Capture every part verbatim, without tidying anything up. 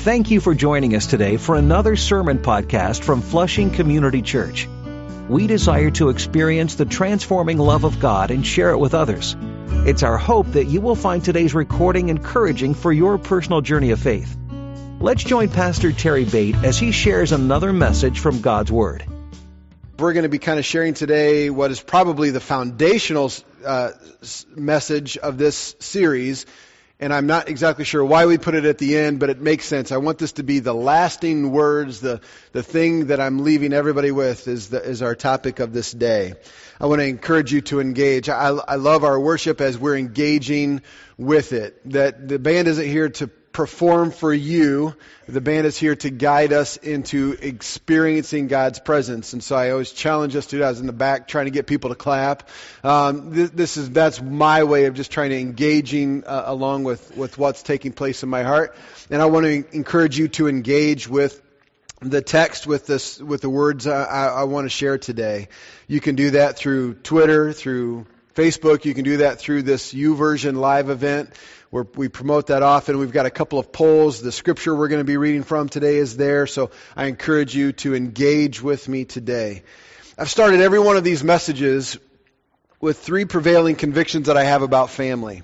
Thank you for joining us today for another sermon podcast from Flushing Community Church. We desire to experience the transforming love of God and share it with others. It's our hope that you will find today's recording encouraging for your personal journey of faith. Let's join Pastor Terry Bate as he shares another message from God's Word. We're going to be kind of sharing today what is probably the foundational uh, message of this series. And I'm not exactly sure why we put it at the end, but it makes sense. I want this to be the lasting words, the, the thing that I'm leaving everybody with is, the, is our topic of this day. I want to encourage you to engage. I, I love our worship as we're engaging with it. That the band isn't here to perform for you. The band is here to guide us into experiencing God's presence. And so I always challenge us to do. I was in the back trying to get people to clap. Um, this, this is that's my way of just trying to engaging uh, along with, with what's taking place in my heart. And I want to encourage you to engage with the text, with this, with the words I, I want to share today. You can do that through Twitter, through Facebook. You can do that through this YouVersion live event where we promote that often. We've got a couple of polls. The scripture we're going to be reading from today is there, so I encourage you to engage with me today. I've started every one of these messages with three prevailing convictions that I have about family.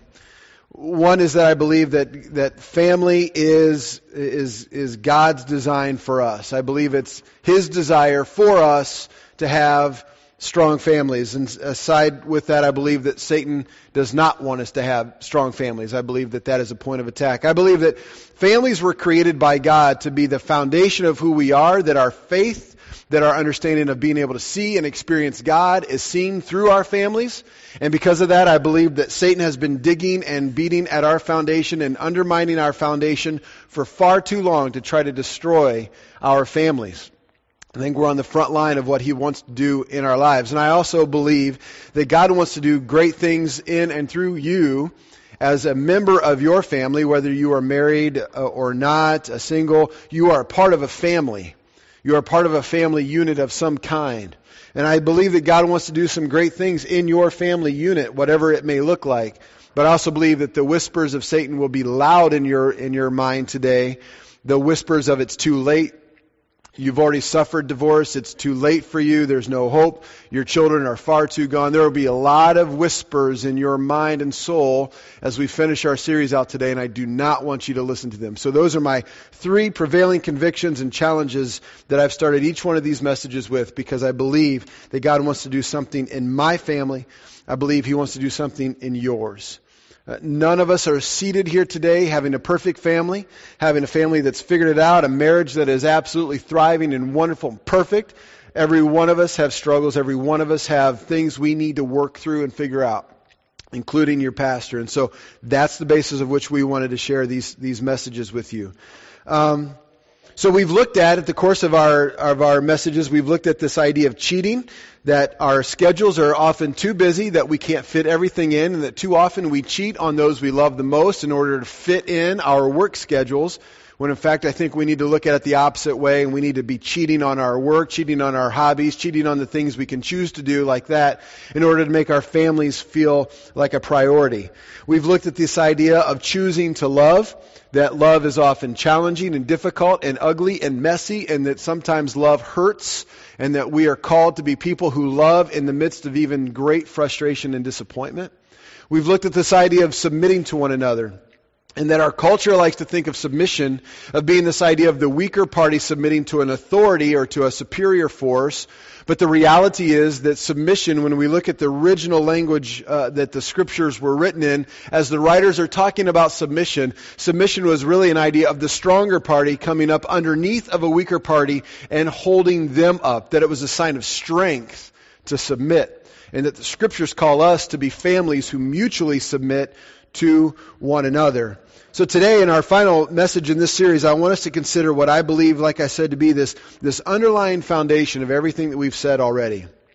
One is that I believe that that family is is is God's design for us. I believe it's His desire for us to have strong families. And aside with that, I believe that Satan does not want us to have strong families. I believe that that is a point of attack. I believe that families were created by God to be the foundation of who we are, that our faith, that our understanding of being able to see and experience God is seen through our families. And because of that, I believe that Satan has been digging and beating at our foundation and undermining our foundation for far too long to try to destroy our families. I think we're on the front line of what He wants to do in our lives. And I also believe that God wants to do great things in and through you as a member of your family, whether you are married or not, a single. You are a part of a family. You are part of a family unit of some kind. And I believe that God wants to do some great things in your family unit, whatever it may look like. But I also believe that the whispers of Satan will be loud in your in your mind today. The whispers of it's too late. You've already suffered divorce. It's too late for you. There's no hope. Your children are far too gone. There will be a lot of whispers in your mind and soul as we finish our series out today, and I do not want you to listen to them. So those are my three prevailing convictions and challenges that I've started each one of these messages with, because I believe that God wants to do something in my family. I believe He wants to do something in yours. Uh, none of us are seated here today having a perfect family, having a family that's figured it out, a marriage that is absolutely thriving and wonderful and perfect. Every one of us have struggles. Every one of us have things we need to work through and figure out, including your pastor. And so that's the basis of which we wanted to share these, these messages with you. Um, so we've looked at, at the course of our, of our messages, we've looked at this idea of cheating, that our schedules are often too busy, that we can't fit everything in, and that too often we cheat on those we love the most in order to fit in our work schedules, when in fact I think we need to look at it the opposite way, and we need to be cheating on our work, cheating on our hobbies, cheating on the things we can choose to do like that in order to make our families feel like a priority. We've looked at this idea of choosing to love, that love is often challenging and difficult and ugly and messy, and that sometimes love hurts, and that we are called to be people who love in the midst of even great frustration and disappointment. We've looked at this idea of submitting to one another, and that our culture likes to think of submission of being this idea of the weaker party submitting to an authority or to a superior force. But the reality is that submission, when we look at the original language uh, that the scriptures were written in, as the writers are talking about submission, submission was really an idea of the stronger party coming up underneath of a weaker party and holding them up, that it was a sign of strength to submit. And that the scriptures call us to be families who mutually submit to one another. So today, in our final message in this series, I want us to consider what I believe, like I said, to be this, this underlying foundation of everything that we've said already.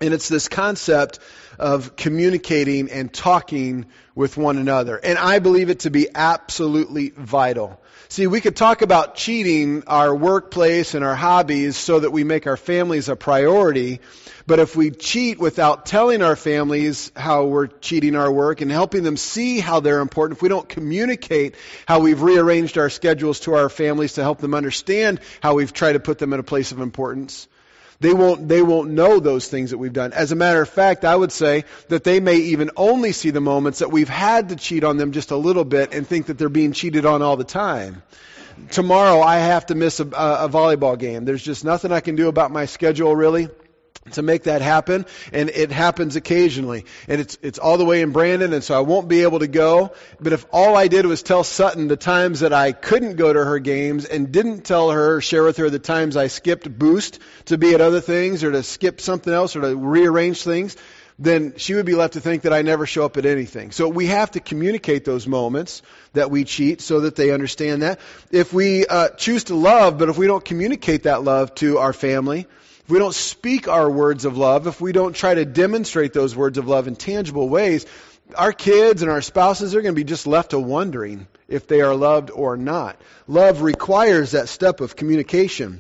And it's this concept of communicating and talking with one another. And I believe it to be absolutely vital. See, we could talk about cheating our workplace and our hobbies so that we make our families a priority. But if we cheat without telling our families how we're cheating our work and helping them see how they're important, if we don't communicate how we've rearranged our schedules to our families to help them understand how we've tried to put them in a place of importance, They won't, they won't know those things that we've done. As a matter of fact, I would say that they may even only see the moments that we've had to cheat on them just a little bit and think that they're being cheated on all the time. Tomorrow I have to miss a, a volleyball game. There's just nothing I can do about my schedule really to make that happen, and it happens occasionally. And it's it's all the way in Brandon, and so I won't be able to go. But if all I did was tell Sutton the times that I couldn't go to her games and didn't tell her, share with her the times I skipped Boost to be at other things or to skip something else or to rearrange things, then she would be left to think that I never show up at anything. So we have to communicate those moments that we cheat so that they understand that. If we uh, choose to love, but if we don't communicate that love to our family, if we don't speak our words of love, if we don't try to demonstrate those words of love in tangible ways, our kids and our spouses are going to be just left to wondering if they are loved or not. Love requires that step of communication.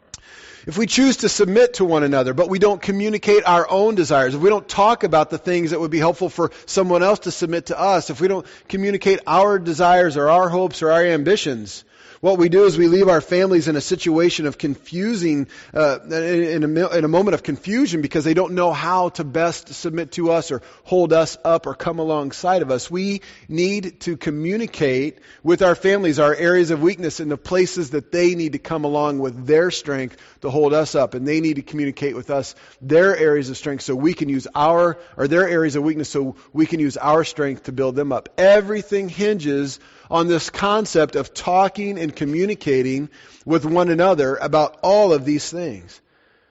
If we choose to submit to one another, but we don't communicate our own desires, if we don't talk about the things that would be helpful for someone else to submit to us, if we don't communicate our desires or our hopes or our ambitions, what we do is we leave our families in a situation of confusing, uh, in, a, in a moment of confusion because they don't know how to best submit to us or hold us up or come alongside of us. We need to communicate with our families our areas of weakness and the places that they need to come along with their strength to hold us up. And they need to communicate with us their areas of strength so we can use our, or their areas of weakness so we can use our strength to build them up. Everything hinges on this concept of talking and communicating with one another about all of these things.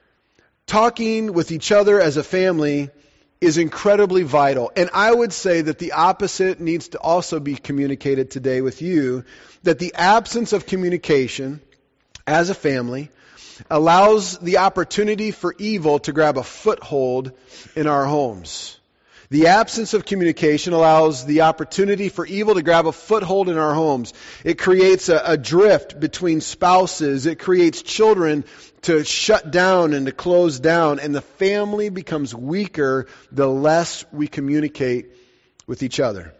Talking with each other as a family is incredibly vital. And I would say that the opposite needs to also be communicated today with you, that the absence of communication as a family allows the opportunity for evil to grab a foothold in our homes. The absence of communication allows the opportunity for evil to grab a foothold in our homes. It creates a, a drift between spouses. It creates children to shut down and to close down. And the family becomes weaker the less we communicate with each other.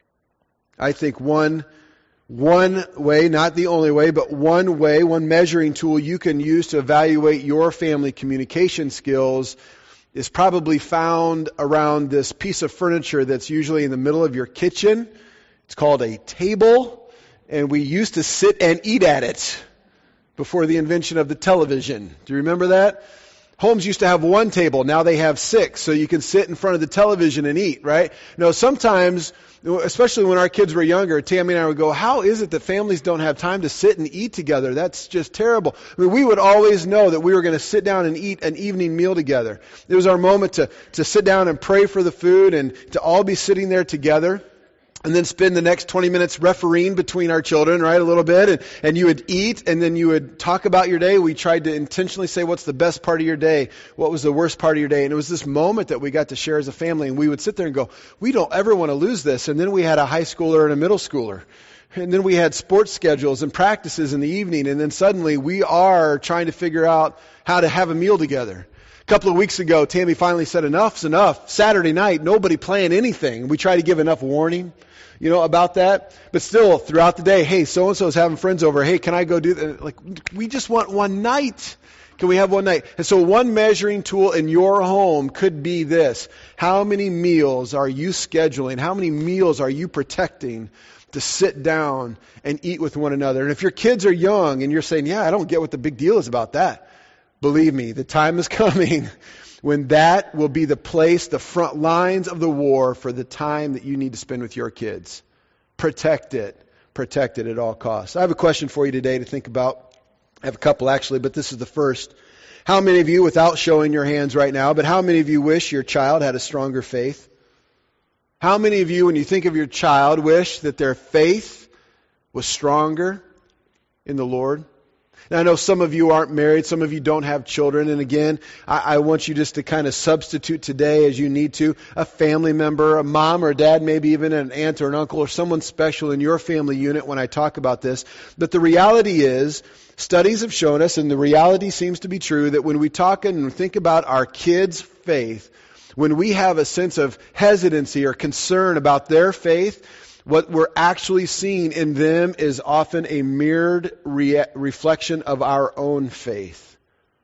I think one, one way, not the only way, but one way, one measuring tool you can use to evaluate your family communication skills is probably found around this piece of furniture that's usually in the middle of your kitchen. It's called a table, and we used to sit and eat at it before the invention of the television. Do you remember that? Homes used to have one table. Now they have six, so you can sit in front of the television and eat, right? No, sometimes, especially when our kids were younger, Tammy and I would go, how is it that families don't have time to sit and eat together? That's just terrible. I mean, we would always know that we were going to sit down and eat an evening meal together. It was our moment to, to sit down and pray for the food and to all be sitting there together. And then spend the next twenty minutes refereeing between our children, right, a little bit. And, and you would eat, and then you would talk about your day. We tried to intentionally say, what's the best part of your day? What was the worst part of your day? And it was this moment that we got to share as a family. And we would sit there and go, we don't ever want to lose this. And then we had a high schooler and a middle schooler. And then we had sports schedules and practices in the evening. And then suddenly we are trying to figure out how to have a meal together. A couple of weeks ago, Tammy finally said, enough's enough. Saturday night, nobody playing anything. We try to give enough warning, you know, about that. But still, throughout the day, hey, so-and-so is having friends over. Hey, can I go do that? Like, we just want one night. Can we have one night? And so one measuring tool in your home could be this. How many meals are you scheduling? How many meals are you protecting to sit down and eat with one another? And if your kids are young and you're saying, yeah, I don't get what the big deal is about that. Believe me, the time is coming when that will be the place, the front lines of the war for the time that you need to spend with your kids. Protect it. Protect it at all costs. I have a question for you today to think about. I have a couple actually, but this is the first. How many of you, without showing your hands right now, but how many of you wish your child had a stronger faith? How many of you, when you think of your child, wish that their faith was stronger in the Lord? Now, I know some of you aren't married, some of you don't have children, and again, I, I want you just to kind of substitute today as you need to, a family member, a mom or a dad, maybe even an aunt or an uncle or someone special in your family unit when I talk about this. But the reality is, studies have shown us, and the reality seems to be true, that when we talk and think about our kids' faith, when we have a sense of hesitancy or concern about their faith, what we're actually seeing in them is often a mirrored re- reflection of our own faith.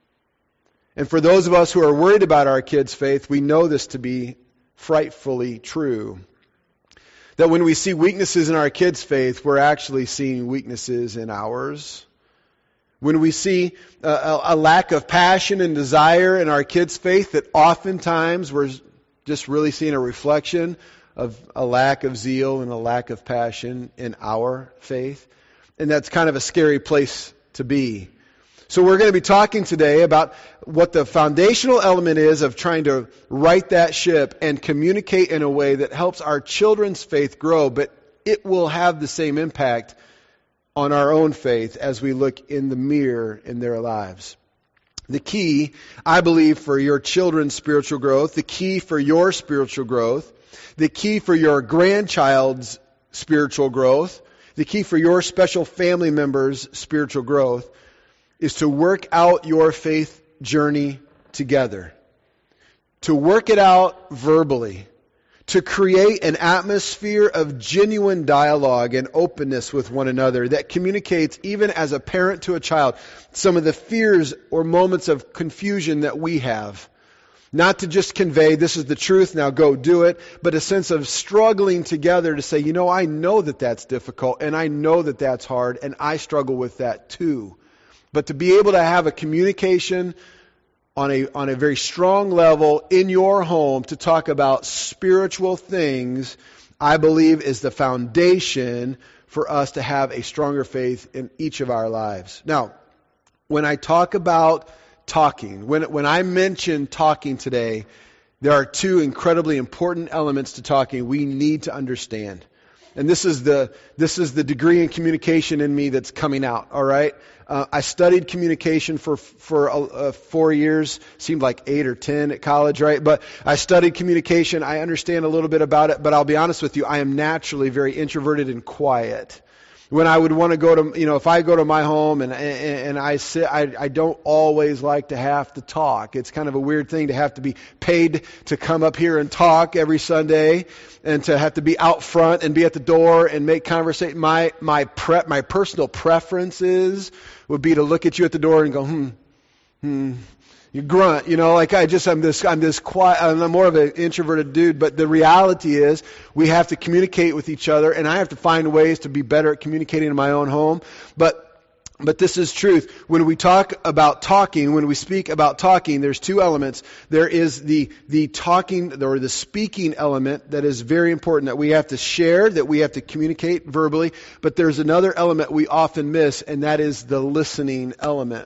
And for those of us who are worried about our kids' faith, we know this to be frightfully true. That when we see weaknesses in our kids' faith, we're actually seeing weaknesses in ours. When we see a, a lack of passion and desire in our kids' faith, that oftentimes we're just really seeing a reflection of a lack of zeal and a lack of passion in our faith. And that's kind of a scary place to be. So we're going to be talking today about what the foundational element is of trying to right that ship and communicate in a way that helps our children's faith grow, but it will have the same impact on our own faith as we look in the mirror in their lives. The key, I believe, for your children's spiritual growth, the key for your spiritual growth, the key for your grandchild's spiritual growth, the key for your special family member's spiritual growth is to work out your faith journey together. To work it out verbally. To create an atmosphere of genuine dialogue and openness with one another that communicates, even as a parent to a child, some of the fears or moments of confusion that we have. Not to just convey, this is the truth, now go do it, but a sense of struggling together to say, you know, I know that that's difficult, and I know that that's hard, and I struggle with that too. But to be able to have a communication on a on a very strong level in your home to talk about spiritual things, I believe is the foundation for us to have a stronger faith in each of our lives. Now, when I talk about talking, when when I mention talking today, there are two incredibly important elements to talking we need to understand. And this is the this is the degree in communication in me that's coming out, all right? Uh, I studied communication for for uh, four years. Seemed like eight or ten at college, right? But I studied communication. I understand a little bit about it, but I'll be honest with you, I am naturally very introverted and quiet. When I would want to go to, you know, if I go to my home and and, and I sit, I, I don't always like to have to talk. It's kind of a weird thing to have to be paid to come up here and talk every Sunday, and to have to be out front and be at the door and make conversation. My my prep, my personal preferences would be to look at you at the door and go, hmm, hmm. You grunt, you know, like I just, I'm this, I'm this quiet, I'm more of an introverted dude, but the reality is we have to communicate with each other, and I have to find ways to be better at communicating in my own home. But, but this is truth. When we talk about talking, when we speak about talking, there's two elements. There is the, the talking, or the speaking element that is very important, that we have to share, that we have to communicate verbally, but there's another element we often miss, and that is the listening element.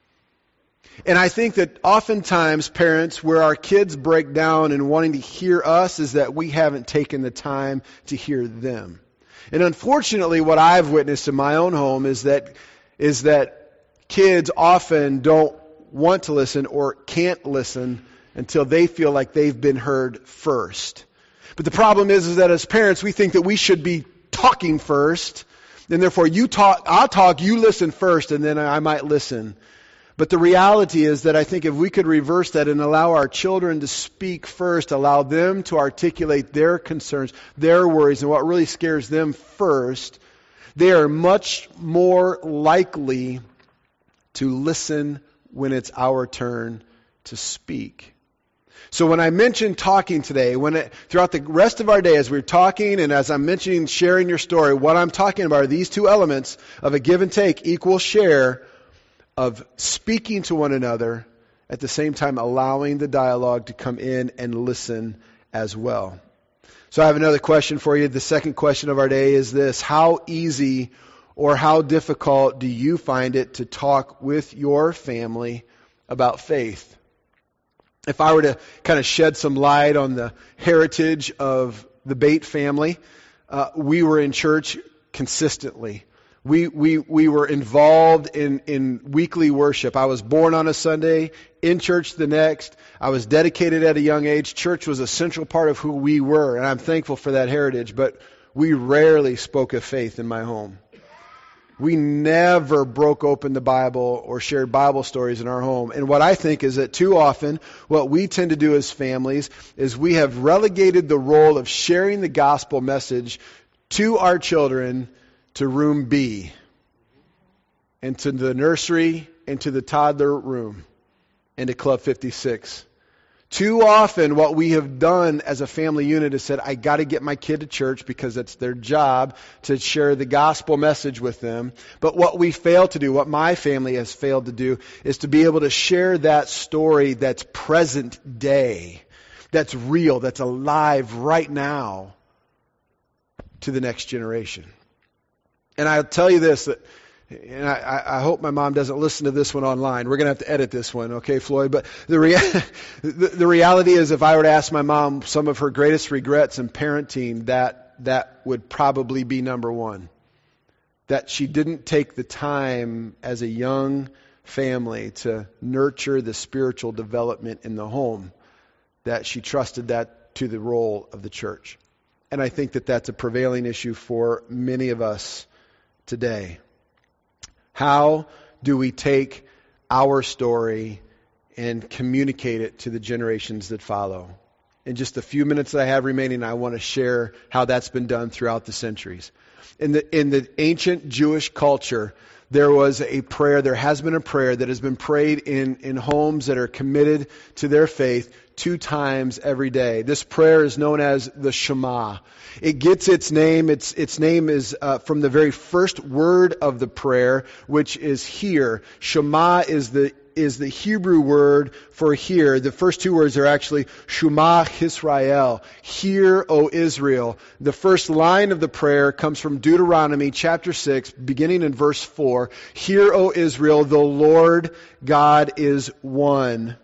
And I think that oftentimes, parents, where our kids break down in wanting to hear us is that we haven't taken the time to hear them. And unfortunately, what I've witnessed in my own home is that is that kids often don't want to listen or can't listen until they feel like they've been heard first. But the problem is, is that as parents, we think that we should be talking first, and therefore you talk, I'll talk, you listen first, and then I might listen. But the reality is that I think if we could reverse that and allow our children to speak first, allow them to articulate their concerns, their worries, and what really scares them first, they are much more likely to listen when it's our turn to speak. So when I mention talking today, when it, throughout the rest of our day as we're talking and as I'm mentioning sharing your story, what I'm talking about are these two elements of a give and take equal share of speaking to one another, at the same time allowing the dialogue to come in and listen as well. So I have another question for you. The second question of our day is this: how easy or how difficult do you find it to talk with your family about faith? If I were to kind of shed some light on the heritage of the Bate family, uh, we were in church consistently. We, we, we were involved in, in weekly worship. I was born on a Sunday, in church the next. I was dedicated at a young age. Church was a central part of who we were, and I'm thankful for that heritage, but we rarely spoke of faith in my home. We never broke open the Bible or shared Bible stories in our home. And what I think is that too often, what we tend to do as families is we have relegated the role of sharing the gospel message to our children to room B, and to the nursery, and to the toddler room, and to Club fifty-six. Too often what we have done as a family unit is said, I got to get my kid to church because it's their job to share the gospel message with them. But what we fail to do, what my family has failed to do, is to be able to share that story that's present day, that's real, that's alive right now to the next generation. And I'll tell you this, that, and I, I hope my mom doesn't listen to this one online. We're going to have to edit this one, okay, Floyd? But the, rea- the, the reality is, if I were to ask my mom some of her greatest regrets in parenting, that that would probably be number one. That she didn't take the time as a young family to nurture the spiritual development in the home, that she trusted that to the role of the church. And I think that that's a prevailing issue for many of us today. How do we take our story and communicate it to the generations that follow? In just a few minutes that I have remaining, I want to share how that's been done throughout the centuries. In the in the ancient Jewish culture, there was a prayer, there has been a prayer that has been prayed in, in homes that are committed to their faith two times every day. This prayer is known as the Shema. It gets its name, its its name is uh, from the very first word of the prayer, which is hear. Shema is the is the Hebrew word for hear. The first two words are actually Shema Yisrael. Hear, O Israel. The first line of the prayer comes from Deuteronomy chapter six, beginning in verse four. Hear, O Israel, the Lord God is one.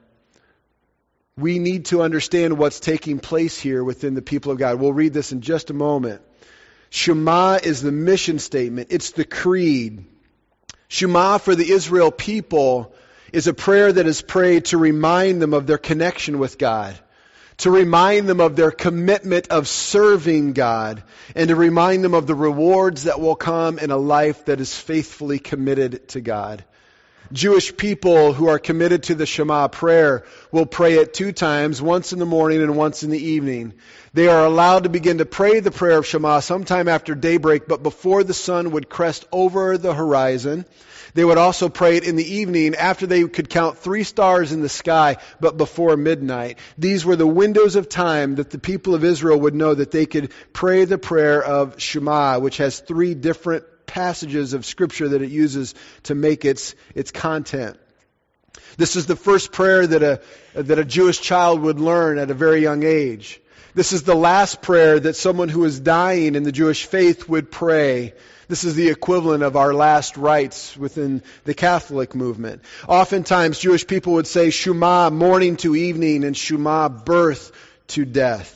We need to understand what's taking place here within the people of God. We'll read this in just a moment. Shema is the mission statement. It's the creed. Shema for the Israel people is a prayer that is prayed to remind them of their connection with God, to remind them of their commitment of serving God, and to remind them of the rewards that will come in a life that is faithfully committed to God. Jewish people who are committed to the Shema prayer will pray it two times, once in the morning and once in the evening. They are allowed to begin to pray the prayer of Shema sometime after daybreak, but before the sun would crest over the horizon. They would also pray it in the evening after they could count three stars in the sky, but before midnight. These were the windows of time that the people of Israel would know that they could pray the prayer of Shema, which has three different passages of Scripture that it uses to make its its content. This is the first prayer that a that a Jewish child would learn at a very young age. This is the last prayer that someone who is dying in the Jewish faith would pray. This is the equivalent of our last rites within the Catholic movement. Oftentimes, Jewish people would say Shema morning to evening and Shema birth to death.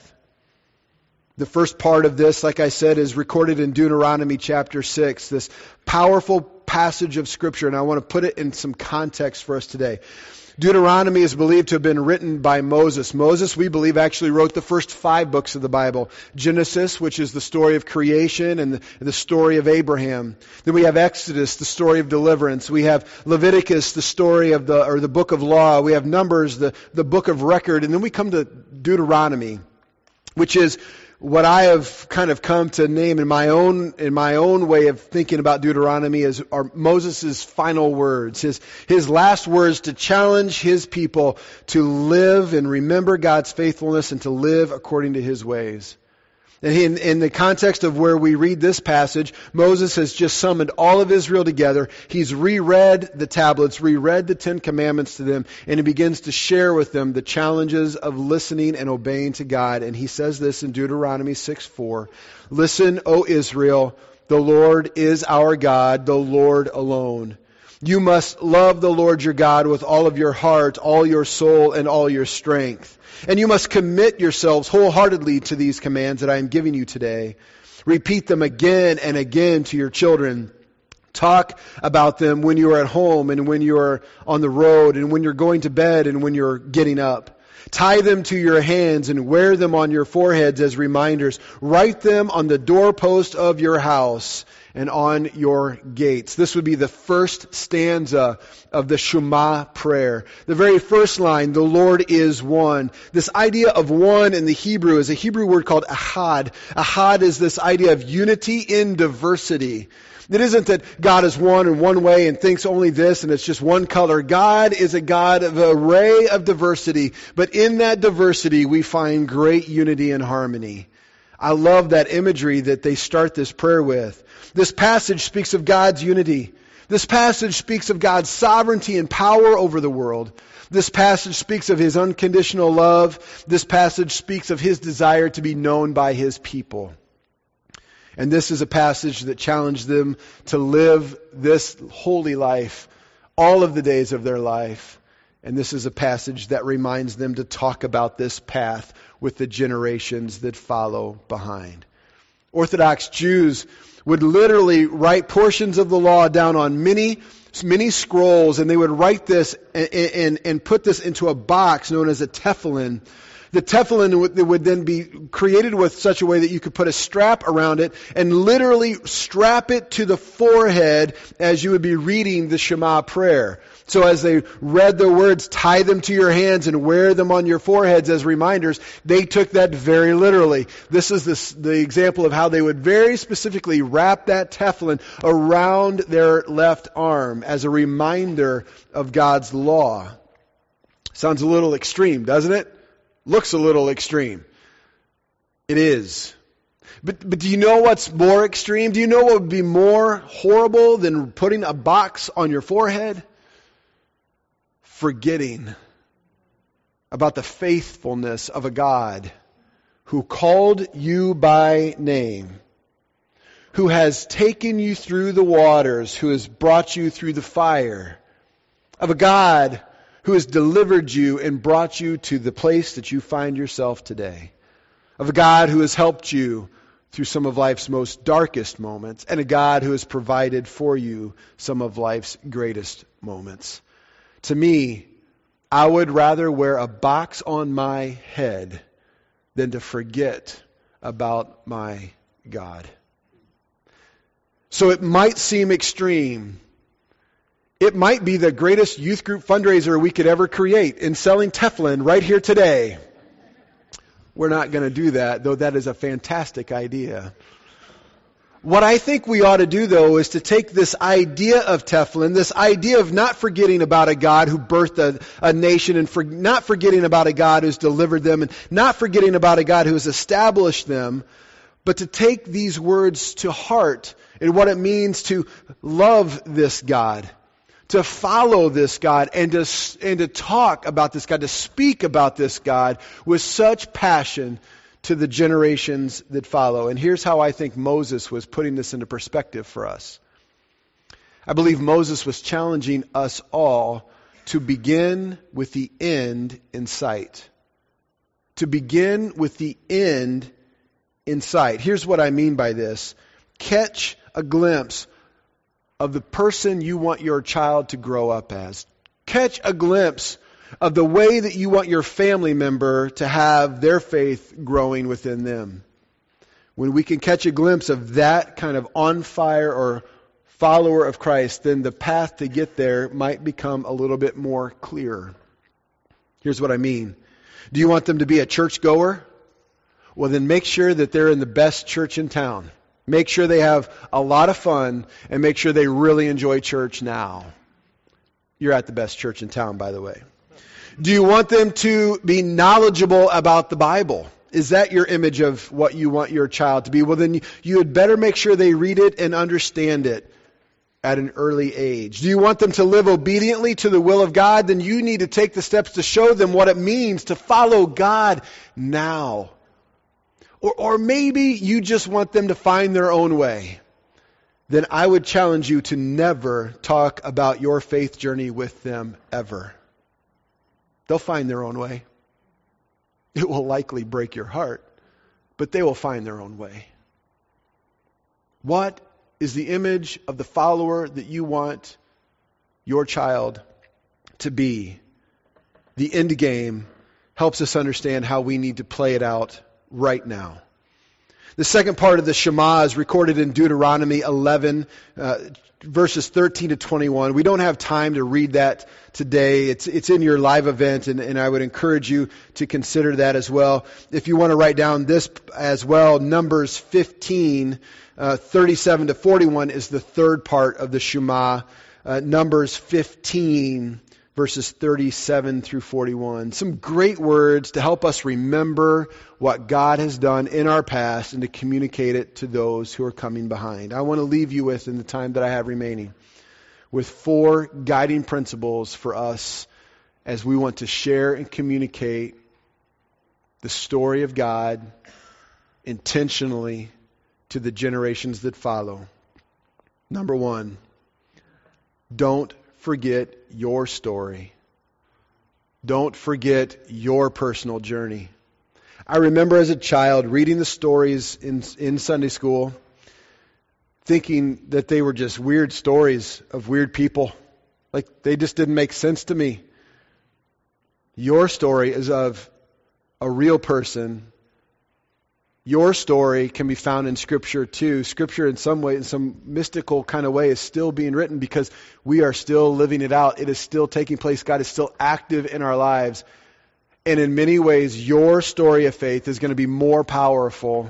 The first part of this, like I said, is recorded in Deuteronomy chapter six, this powerful passage of Scripture, and I want to put it in some context for us today. Deuteronomy is believed to have been written by Moses. Moses, we believe, actually wrote the first five books of the Bible. Genesis, which is the story of creation and the, the story of Abraham. Then we have Exodus, the story of deliverance. We have Leviticus, the story of the, or the book of law. We have Numbers, the, the book of record. And then we come to Deuteronomy, which is what I have kind of come to name in my own in my own way of thinking about Deuteronomy as are Moses' final words, his his last words to challenge his people to live and remember God's faithfulness and to live according to His ways. And in, in the context of where we read this passage, Moses has just summoned all of Israel together. He's reread the tablets, reread the Ten Commandments to them, and he begins to share with them the challenges of listening and obeying to God. And he says this in Deuteronomy six four, "Listen, O Israel, the Lord is our God, the Lord alone. You must love the Lord your God with all of your heart, all your soul, and all your strength. And you must commit yourselves wholeheartedly to these commands that I am giving you today. Repeat them again and again to your children. Talk about them when you are at home and when you are on the road and when you're going to bed and when you're getting up. Tie them to your hands and wear them on your foreheads as reminders. Write them on the doorpost of your house and on your gates. This would be the first stanza of the Shema prayer. The very first line, the Lord is one. This idea of one in the Hebrew is a Hebrew word called ahad. Ahad is this idea of unity in diversity. It isn't that God is one in one way and thinks only this and it's just one color. God is a God of an array of diversity, but in that diversity we find great unity and harmony. I love that imagery that they start this prayer with. This passage speaks of God's unity. This passage speaks of God's sovereignty and power over the world. This passage speaks of His unconditional love. This passage speaks of His desire to be known by His people. And this is a passage that challenged them to live this holy life all of the days of their life. And this is a passage that reminds them to talk about this path with the generations that follow behind. Orthodox Jews would literally write portions of the law down on many, many scrolls, and they would write this and, and, and put this into a box known as a tefillin. The tefillin would, would then be created with such a way that you could put a strap around it and literally strap it to the forehead as you would be reading the Shema prayer. So as they read the words, tie them to your hands and wear them on your foreheads as reminders, they took that very literally. This is this, the example of how they would very specifically wrap that tefillin around their left arm as a reminder of God's law. Sounds a little extreme, doesn't it? Looks a little extreme. It is. But, but do you know what's more extreme? Do you know what would be more horrible than putting a box on your forehead? Forgetting about the faithfulness of a God who called you by name, who has taken you through the waters, who has brought you through the fire, of a God who has delivered you and brought you to the place that you find yourself today, of a God who has helped you through some of life's most darkest moments, and a God who has provided for you some of life's greatest moments. To me, I would rather wear a box on my head than to forget about my God. So it might seem extreme. It might be the greatest youth group fundraiser we could ever create in selling tefillin right here today. We're not going to do that, though that is a fantastic idea. What I think we ought to do, though, is to take this idea of tefillin, this idea of not forgetting about a God who birthed a, a nation, and for, not forgetting about a God who's delivered them, and not forgetting about a God who has established them, but to take these words to heart and what it means to love this God, to follow this God, and to, and to talk about this God, to speak about this God with such passion to the generations that follow. And here's how I think Moses was putting this into perspective for us. I believe Moses was challenging us all to begin with the end in sight. To begin with the end in sight. Here's what I mean by this. Catch a glimpse of the person you want your child to grow up as. Catch a glimpse of the way that you want your family member to have their faith growing within them. When we can catch a glimpse of that kind of on fire or follower of Christ, then the path to get there might become a little bit more clear. Here's what I mean. Do you want them to be a churchgoer? Well, then make sure that they're in the best church in town. Make sure they have a lot of fun, and make sure they really enjoy church now. You're at the best church in town, by the way. Do you want them to be knowledgeable about the Bible? Is that your image of what you want your child to be? Well, then you had better make sure they read it and understand it at an early age. Do you want them to live obediently to the will of God? Then you need to take the steps to show them what it means to follow God now. Or, or maybe you just want them to find their own way. Then I would challenge you to never talk about your faith journey with them ever. They'll find their own way. It will likely break your heart, but they will find their own way. What is the image of the follower that you want your child to be. The end game helps us understand how we need to play it out right now. The second part of the Shema is recorded in Deuteronomy eleven, uh, verses thirteen to twenty-one. We don't have time to read that today. It's it's in your live event, and, and I would encourage you to consider that as well. If you want to write down this as well, Numbers fifteen, uh, thirty-seven to forty-one is the third part of the Shema. Uh, Numbers fifteen, verses thirty-seven through forty-one. Some great words to help us remember what God has done in our past and to communicate it to those who are coming behind. I want to leave you with, in the time that I have remaining, with four guiding principles for us as we want to share and communicate the story of God intentionally to the generations that follow. Number one, don't forget your story. Don't forget your personal journey. I remember as a child reading the stories in, in Sunday school, thinking that they were just weird stories of weird people. Like, they just didn't make sense to me. Your story is of a real person. Your story can be found in Scripture too. Scripture in some way, in some mystical kind of way, is still being written because we are still living it out. It is still taking place. God is still active in our lives. And in many ways, your story of faith is going to be more powerful.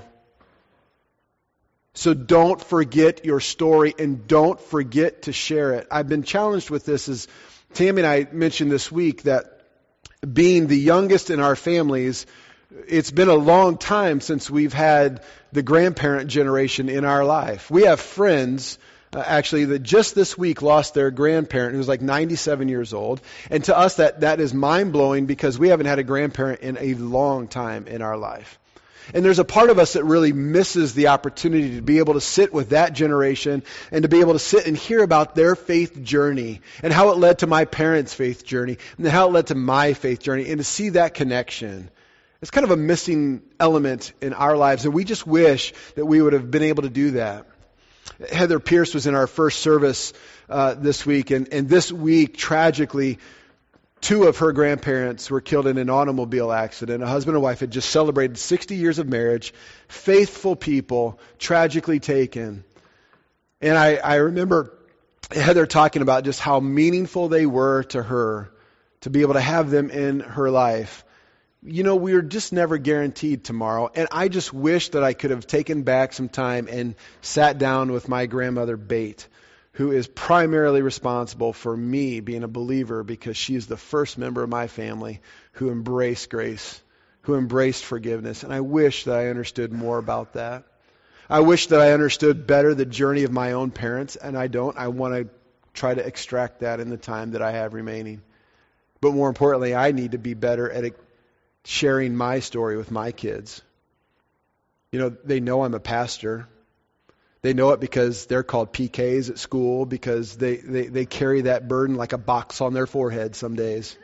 So don't forget your story and don't forget to share it. I've been challenged with this, as Tammy and I mentioned this week, that being the youngest in our families, it's been a long time since we've had the grandparent generation in our life. We have friends, uh, actually, that just this week lost their grandparent who was like ninety-seven years old. And to us, that, that is mind-blowing because we haven't had a grandparent in a long time in our life. And there's a part of us that really misses the opportunity to be able to sit with that generation and to be able to sit and hear about their faith journey and how it led to my parents' faith journey and how it led to my faith journey, and to see that connection. It's kind of a missing element in our lives, and we just wish that we would have been able to do that. Heather Pierce was in our first service uh, this week, and, and this week, tragically, two of her grandparents were killed in an automobile accident. A husband and wife had just celebrated sixty years of marriage, faithful people, tragically taken. And I, I remember Heather talking about just how meaningful they were to her, to be able to have them in her life. You know, we are just never guaranteed tomorrow. And I just wish that I could have taken back some time and sat down with my grandmother, Bate, who is primarily responsible for me being a believer because she is the first member of my family who embraced grace, who embraced forgiveness. And I wish that I understood more about that. I wish that I understood better the journey of my own parents, and I don't. I want to try to extract that in the time that I have remaining. But more importantly, I need to be better at it. Sharing my story with my kids. You know, they know I'm a pastor. They know it because they're called P Ks at school, because they, they, they carry that burden like a box on their forehead some days.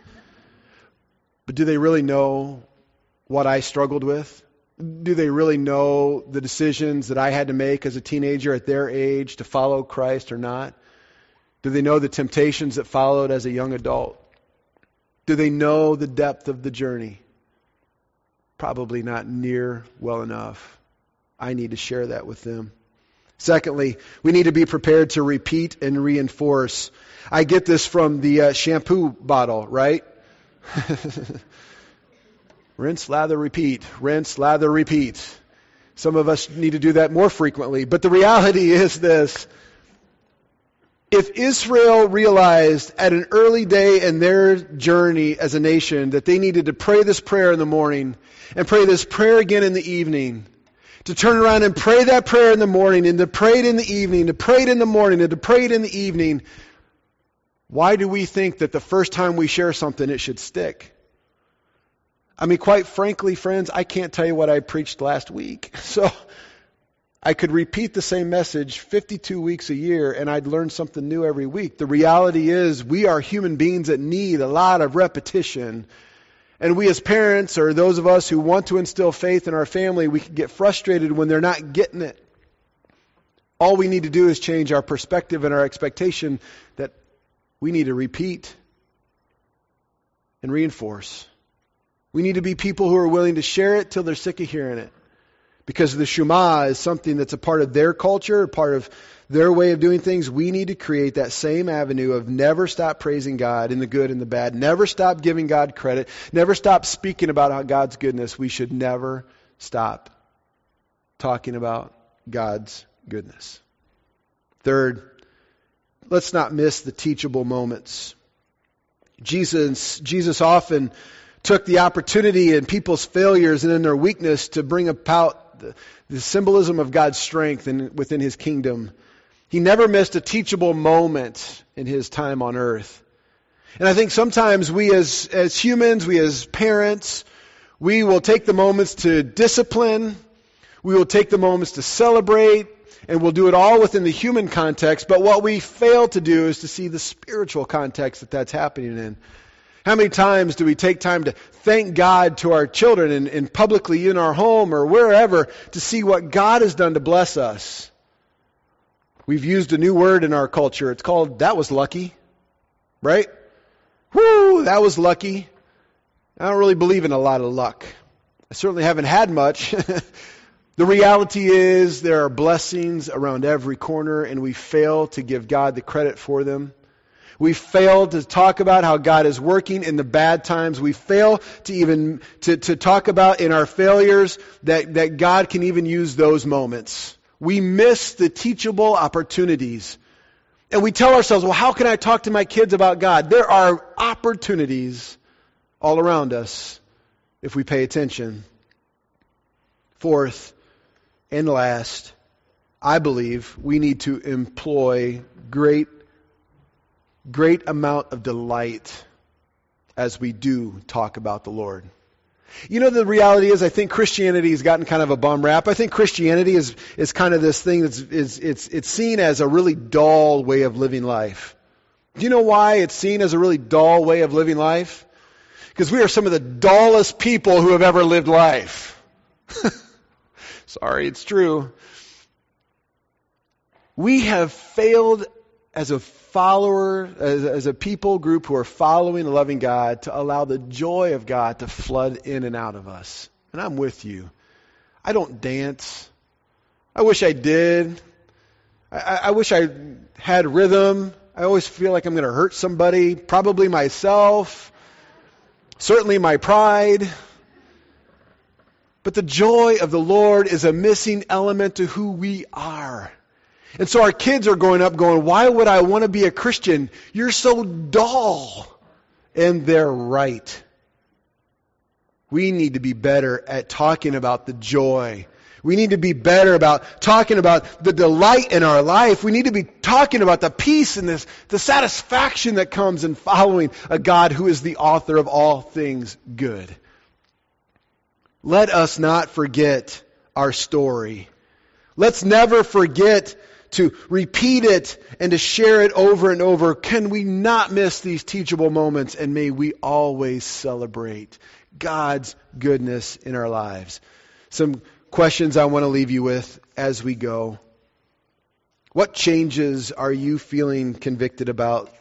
But do they really know what I struggled with? Do they really know the decisions that I had to make as a teenager at their age to follow Christ or not? Do they know the temptations that followed as a young adult? Do they know the depth of the journey? Probably not near well enough. I need to share that with them. Secondly, we need to be prepared to repeat and reinforce. I get this from the uh, shampoo bottle, right? Rinse, lather, repeat. Rinse, lather, repeat. Some of us need to do that more frequently. But the reality is this. If Israel realized at an early day in their journey as a nation that they needed to pray this prayer in the morning and pray this prayer again in the evening, to turn around and pray that prayer in the morning and to pray it in the evening, to pray it in the morning and to pray it in the evening, why do we think that the first time we share something it should stick? I mean, quite frankly, friends, I can't tell you what I preached last week. So I could repeat the same message fifty-two weeks a year and I'd learn something new every week. The reality is we are human beings that need a lot of repetition. And we as parents, or those of us who want to instill faith in our family, we can get frustrated when they're not getting it. All we need to do is change our perspective and our expectation that we need to repeat and reinforce. We need to be people who are willing to share it till they're sick of hearing it. Because the Shema is something that's a part of their culture, a part of their way of doing things. We need to create that same avenue of never stop praising God in the good and the bad. Never stop giving God credit. Never stop speaking about God's goodness. We should never stop talking about God's goodness. Third, let's not miss the teachable moments. Jesus, Jesus often took the opportunity in people's failures and in their weakness to bring about the, the symbolism of God's strength in, within His kingdom. He never missed a teachable moment in His time on earth. And I think sometimes we as, as humans, we as parents, we will take the moments to discipline, we will take the moments to celebrate, and we'll do it all within the human context, but what we fail to do is to see the spiritual context that that's happening in. How many times do we take time to thank God to our children and, and publicly in our home or wherever to see what God has done to bless us? We've used a new word in our culture. It's called, that was lucky. Right? Whoo, that was lucky. I don't really believe in a lot of luck. I certainly haven't had much. The reality is there are blessings around every corner, and we fail to give God the credit for them. We fail to talk about how God is working in the bad times. We fail to even to, to talk about in our failures that, that God can even use those moments. We miss the teachable opportunities. And we tell ourselves, well, how can I talk to my kids about God? There are opportunities all around us if we pay attention. Fourth and last, I believe we need to employ great Great amount of delight as we do talk about the Lord. You know, the reality is I think Christianity has gotten kind of a bum rap. I think Christianity is, is kind of this thing that's is it's it's seen as a really dull way of living life. Do you know why it's seen as a really dull way of living life? Because we are some of the dullest people who have ever lived life. Sorry, it's true. We have failed as a follower, as, as a people group who are following and loving God, to allow the joy of God to flood in and out of us. And I'm with you. I don't dance. I wish I did. I, I wish I had rhythm. I always feel like I'm going to hurt somebody, probably myself, certainly my pride. But the joy of the Lord is a missing element to who we are. And so our kids are growing up going, why would I want to be a Christian? You're so dull. And they're right. We need to be better at talking about the joy. We need to be better about talking about the delight in our life. We need to be talking about the peace and this, the satisfaction that comes in following a God who is the author of all things good. Let us not forget our story. Let's never forget to repeat it and to share it over and over. Can we not miss these teachable moments? And may we always celebrate God's goodness in our lives. Some questions I want to leave you with as we go. What changes are you feeling convicted about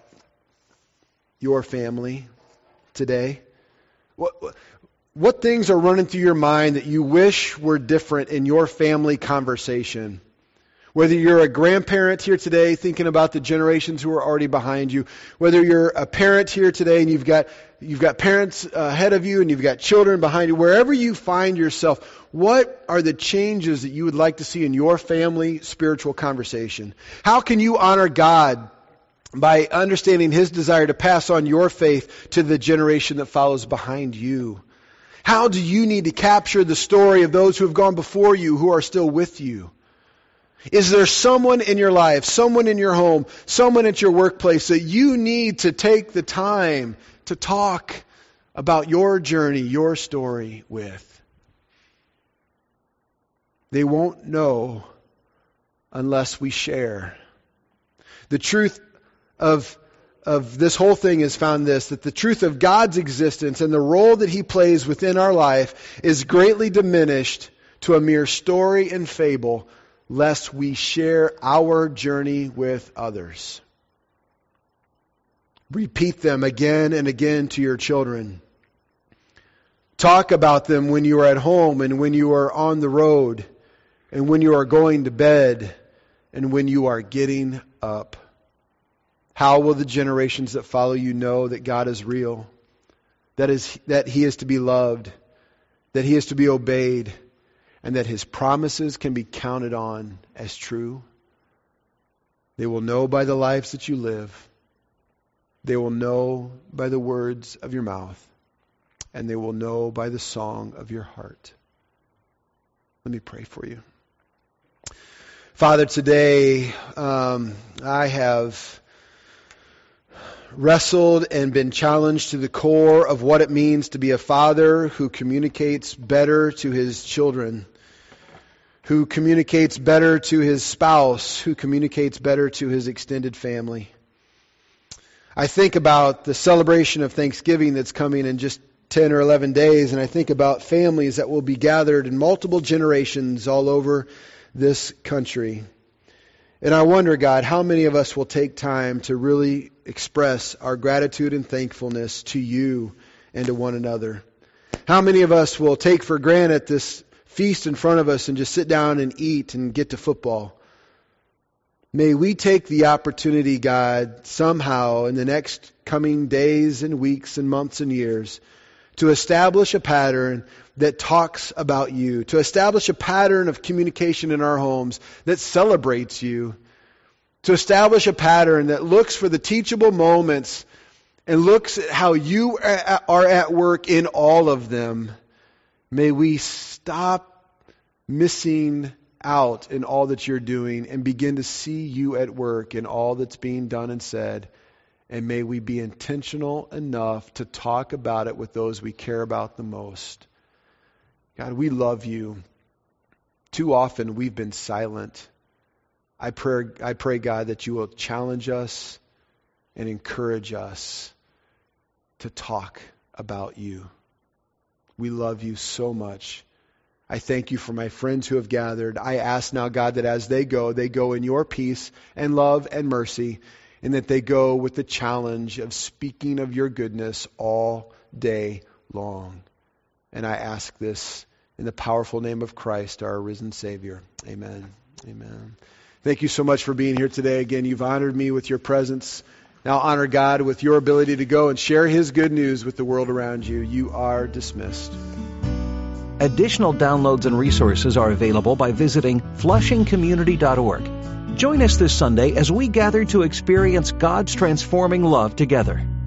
your family today? What, what things are running through your mind that you wish were different in your family conversation? Whether you're a grandparent here today thinking about the generations who are already behind you, whether you're a parent here today and you've got you've got parents ahead of you and you've got children behind you, wherever you find yourself, what are the changes that you would like to see in your family spiritual conversation? How can you honor God by understanding His desire to pass on your faith to the generation that follows behind you? How do you need to capture the story of those who have gone before you who are still with you? Is there someone in your life, someone in your home, someone at your workplace that you need to take the time to talk about your journey, your story with? They won't know unless we share. The truth of, of this whole thing is found this, that the truth of God's existence and the role that He plays within our life is greatly diminished to a mere story and fable lest we share our journey with others. Repeat them again and again to your children. Talk about them when you are at home and when you are on the road and when you are going to bed and when you are getting up. How will the generations that follow you know that God is real, that is that He is to be loved, that He is to be obeyed, and that His promises can be counted on as true? They will know by the lives that you live. They will know by the words of your mouth. And they will know by the song of your heart. Let me pray for you. Father, today um, I have wrestled and been challenged to the core of what it means to be a father who communicates better to his children, who communicates better to his spouse, who communicates better to his extended family. I think about the celebration of Thanksgiving that's coming in just ten or eleven days, and I think about families that will be gathered in multiple generations all over this country. And I wonder, God, how many of us will take time to really express our gratitude and thankfulness to you and to one another? How many of us will take for granted this feast in front of us and just sit down and eat and get to football? May we take the opportunity, God, somehow in the next coming days and weeks and months and years to establish a pattern that talks about you, to establish a pattern of communication in our homes that celebrates you, to establish a pattern that looks for the teachable moments and looks at how you are at work in all of them. May we stop missing out in all that you're doing and begin to see you at work in all that's being done and said. And may we be intentional enough to talk about it with those we care about the most. God, we love you. Too often we've been silent. I pray, I pray, God, that you will challenge us and encourage us to talk about you. We love you so much. I thank you for my friends who have gathered. I ask now, God, that as they go, they go in your peace and love and mercy, and that they go with the challenge of speaking of your goodness all day long. And I ask this in the powerful name of Christ, our risen Savior. Amen. Amen. Thank you so much for being here today. Again, you've honored me with your presence. Now honor God with your ability to go and share His good news with the world around you. You are dismissed. Additional downloads and resources are available by visiting flushing community dot org. Join us this Sunday as we gather to experience God's transforming love together.